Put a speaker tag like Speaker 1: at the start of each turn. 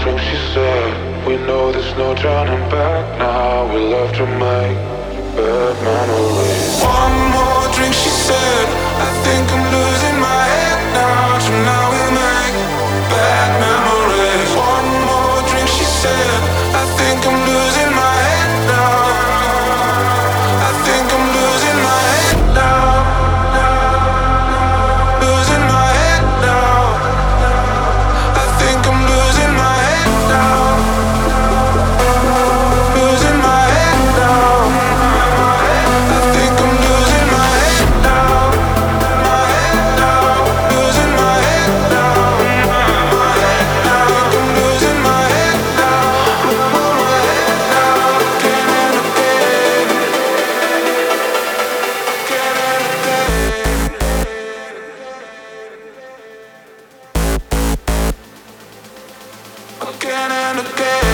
Speaker 1: drink, she said. We know there's no turning back now. We love to make bad memories. One more drink, she said. I think I'm losing my head now. Tonight we make bad memories. One more drink, she said. I think I'm losing my head now. I think I'm losing my head now. Losing my head now. I think I'm losing my head now. Losing my head now. I think I'm losing my head now. My head now. Losing my head now. My head now. I think I'm losing my head now. My head now. Again and again. Again and again. Again and again.